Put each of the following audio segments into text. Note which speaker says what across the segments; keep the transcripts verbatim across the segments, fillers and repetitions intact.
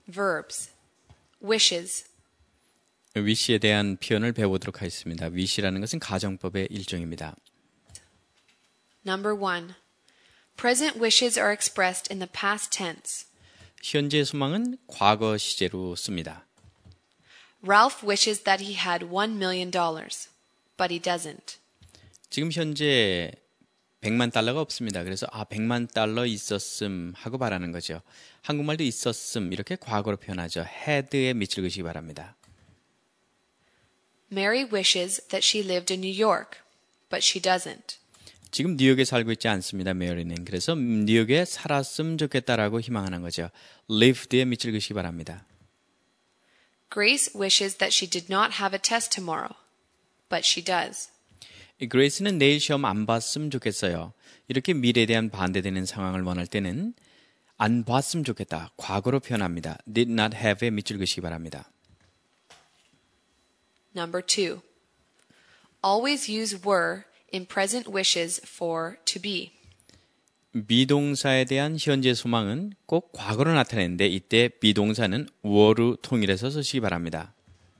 Speaker 1: verbs. wishes.
Speaker 2: wish에 대한 표현을 배워보도록 하겠습니다. wish라는 것은 가정법의 일종입니다.
Speaker 1: Number one. Present wishes are expressed in the past tense.
Speaker 2: 현재 소망은 과거 시제로 씁니다.
Speaker 1: Ralph wishes that he had one million dollars, but he doesn't.
Speaker 2: 지금 현재 백만 달러가 없습니다. 그래서 아 백만 달러 있었음 하고 말하는 거죠. 한국말도 있었음 이렇게 과거로 표현하죠. had에 밑줄 그시기 바랍니다.
Speaker 1: Mary wishes that she lived in New York, but she doesn't.
Speaker 2: 지금 뉴욕에 살고 있지 않습니다. 메리는. 그래서 뉴욕에 살았으면 좋겠다라고 희망하는 거죠. lived에 밑줄 그시기 바랍니다.
Speaker 1: Grace wishes that she did not have a test tomorrow, but she does.
Speaker 2: 그레이스는 내일 시험 안 봤으면 좋겠어요. 이렇게 미래에 대한 반대되는 상황을 원할 때는 안 봤으면 좋겠다. 과거로 표현합니다. did not have에 밑줄 그시기 바랍니다.
Speaker 1: Number two. Always use were in present wishes for to be.
Speaker 2: 비동사에 대한 현재 소망은 꼭 과거로 나타내는데 이때 비동사는 were로 통일해서 쓰시기 바랍니다.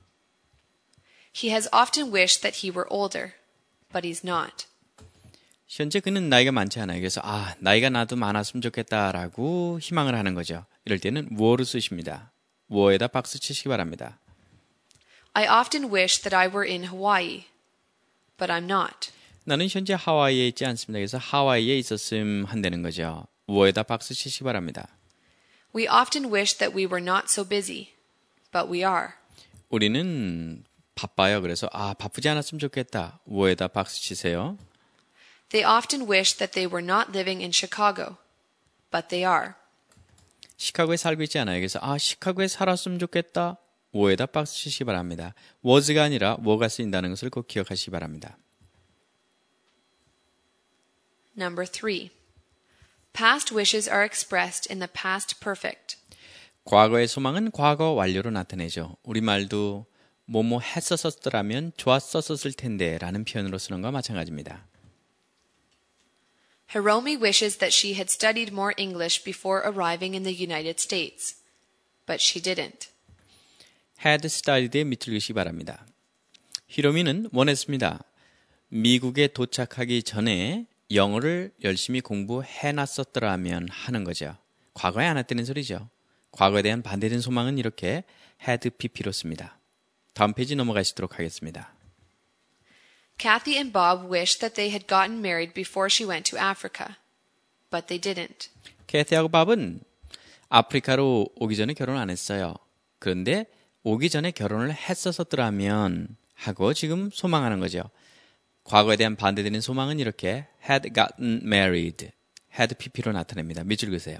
Speaker 1: He has often wished that he were older, but he's not.
Speaker 2: 현재 그는 나이가 많지 않아요. 그래서 아 나이가 나도 많았으면 좋겠다라고 희망을 하는 거죠. 이럴 때는 were로 쓰십니다. were에다 박수 치시기 바랍니다.
Speaker 1: I often wish that I were in Hawaii, but I'm not.
Speaker 2: 나는 현재 하와이에 있지 않습니다. 그래서 하와이에 있었음 한다는 거죠. were에다 박수 치시기 바랍니다.
Speaker 1: We often wish that we were not so busy, but we are.
Speaker 2: 우리는 바빠요. 그래서 아 바쁘지 않았으면 좋겠다. were에다 박수 치세요.
Speaker 1: They often wish that they were not living in Chicago, but they are.
Speaker 2: 시카고에 살고 있지 않아요. 그래서 아 시카고에 살았으면 좋겠다. were에다 박수 치시기 바랍니다. was가 아니라 were가 쓰인다는 것을 꼭 기억하시기 바랍니다.
Speaker 1: Number three. Past wishes are expressed in the past perfect.
Speaker 2: 과거의 소망은 과거 완료로 나타내죠. 우리말도 뭐뭐 했었었더라면 좋았었을 텐데 라는 표현으로 쓰는 것과 마찬가지입니다.
Speaker 1: Hiromi wishes that she had studied more English before arriving in the United States, but she didn't.
Speaker 2: had studied에 밑줄 그시기 바랍니다. 히로미는 원했습니다. 미국에 도착하기 전에 영어를 열심히 공부해놨었더라면 하는 거죠. 과거에 안 했다는 소리죠. 과거에 대한 반대된 소망은 이렇게 had pp로 씁니다. 다음 페이지 넘어가시도록 하겠습니다.
Speaker 1: Kathy and Bob wished that they had gotten married before she went to Africa, but they didn't.
Speaker 2: 캐티하고 밥은 아프리카로 오기 전에 결혼 안 했어요. 그런데 오기 전에 결혼을 했었더라면 하고 지금 소망하는 거죠. 과거에 대한 반대되는 소망은 이렇게 had gotten married, had pp로 나타냅니다. 밑줄 그으세요.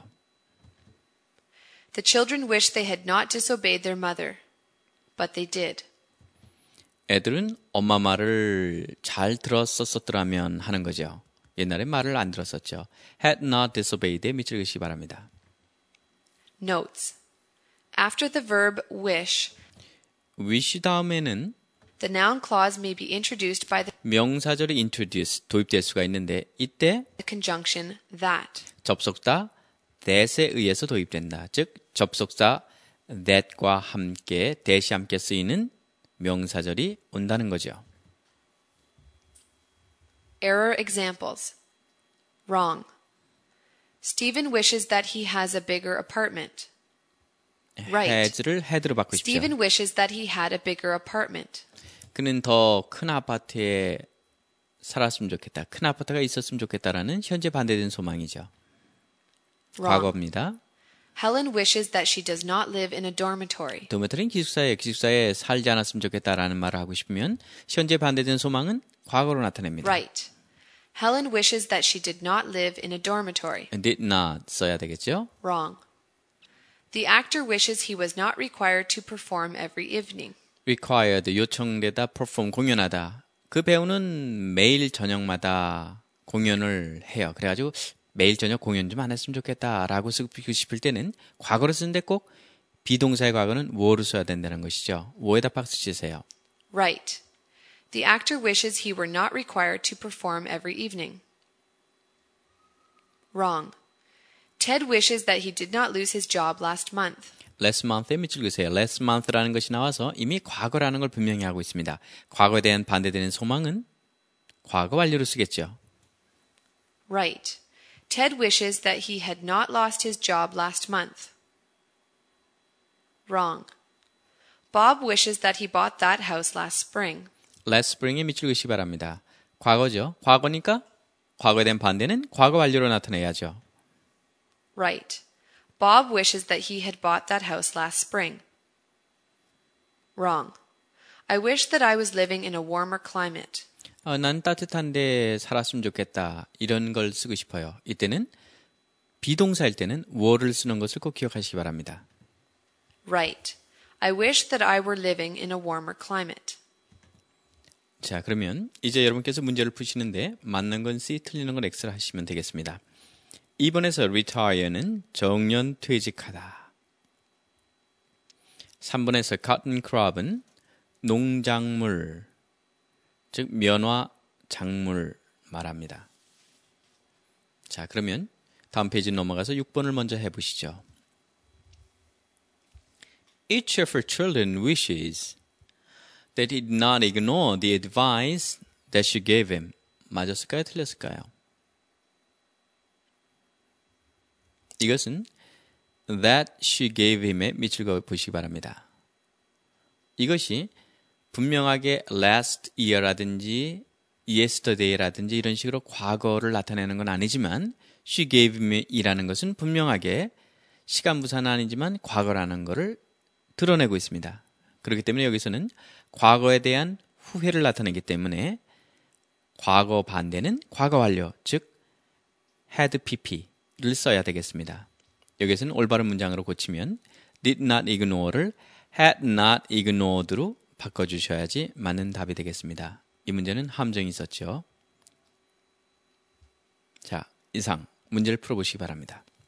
Speaker 1: The children wished they had not disobeyed their mother, but they did.
Speaker 2: 애들은 엄마 말을 잘 들었었더라면 하는 거죠. 옛날에 말을 안 들었었죠. had not disobeyed에 밑줄 그으시기 바랍니다.
Speaker 1: Notes. After the verb wish,
Speaker 2: wish 다음에는
Speaker 1: the noun clause may be introduced by the
Speaker 2: 명사절이 introduce, 도입될 수가 있는데 이때
Speaker 1: conjunction that.
Speaker 2: 접속사 that에 의해서 도입된다. 즉 접속사 that과 함께 that이 함께 쓰이는 명사절이 온다는 거죠.
Speaker 1: Error examples. Wrong. Stephen wishes that he has a bigger apartment. Right.
Speaker 2: has를 had로 바꾸십시오.
Speaker 1: Stephen wishes that he had a bigger apartment.
Speaker 2: 그는 더 큰 아파트에 살았으면 좋겠다. 큰 아파트가 있었으면 좋겠다라는 현재 반대된 소망이죠.
Speaker 1: Wrong.
Speaker 2: 과거입니다.
Speaker 1: Helen wishes that she does not live in a dormitory.
Speaker 2: 도메토리는 기숙사에 기숙사에 살지 않았으면 좋겠다라는 말을 하고 싶으면 현재 반대된 소망은 과거로 나타냅니다.
Speaker 1: Right. Helen wishes that she did not live in a dormitory.
Speaker 2: did not 써야 되겠죠?
Speaker 1: Wrong. The actor wishes he was not required to perform every evening.
Speaker 2: required 요청되다 perform 공연하다. 그 배우는 매일 저녁마다 공연을 해요. 그래가지고 매일 저녁 공연 좀 안 했으면 좋겠다라고 쓰고 싶을 때는 과거로 쓰는데 꼭 비동사의 과거는 were로 써야 된다는 것이죠. were에다 박수 치세요.
Speaker 1: Right. The actor wishes he were not required to perform every evening. Wrong. Ted wishes that he did not lose his job last month.
Speaker 2: last month의 밑줄 그으세요. last month라는 것이 나와서 이미 과거라는 걸 분명히 하고 있습니다. 과거에 대한 반대되는 소망은 과거 완료로 쓰겠죠.
Speaker 1: Right. Ted wishes that he had not lost his job last month. Wrong. Bob wishes that he bought that house last spring.
Speaker 2: last spring에 밑줄 그으시기 바랍니다. 과거죠. 과거니까 과거에 대한 반대는 과거 완료로 나타내야죠.
Speaker 1: Right. Bob wishes that he had bought that house last spring. Wrong. I wish that I was living in a warmer climate.
Speaker 2: 어, 난 따뜻한 데 살았으면 좋겠다. 이런 걸 쓰고 싶어요. 이때는 비동사일 때는 were를 쓰는 것을 꼭 기억하시기 바랍니다.
Speaker 1: Right. I wish that I were living in a warmer climate.
Speaker 2: 자, 그러면 이제 여러분께서 문제를 푸시는데 맞는 건 C, 틀리는 건 X를 하시면 되겠습니다. 이 번에서 retire는 정년 퇴직하다. 삼 번에서 cotton crop은 농작물, 즉 면화 작물 말합니다. 자, 그러면 다음 페이지 넘어가서 육 번을 먼저 해보시죠. Each of her children wishes that he did not ignore the advice that she gave him. 맞았을까요? 틀렸을까요? 이것은 that she gave him에 밑줄 그어 보시기 바랍니다. 이것이 분명하게 last year라든지 yesterday라든지 이런 식으로 과거를 나타내는 건 아니지만 she gave me이라는 것은 분명하게 시간부사는 아니지만 과거라는 것을 드러내고 있습니다. 그렇기 때문에 여기서는 과거에 대한 후회를 나타내기 때문에 과거 반대는 과거 완료, 즉 had pp를 써야 되겠습니다. 여기서는 올바른 문장으로 고치면 did not ignore를 had not ignored로 바꿔주셔야지 맞는 답이 되겠습니다. 이 문제는 함정이 있었죠. 자, 이상 문제를 풀어보시기 바랍니다.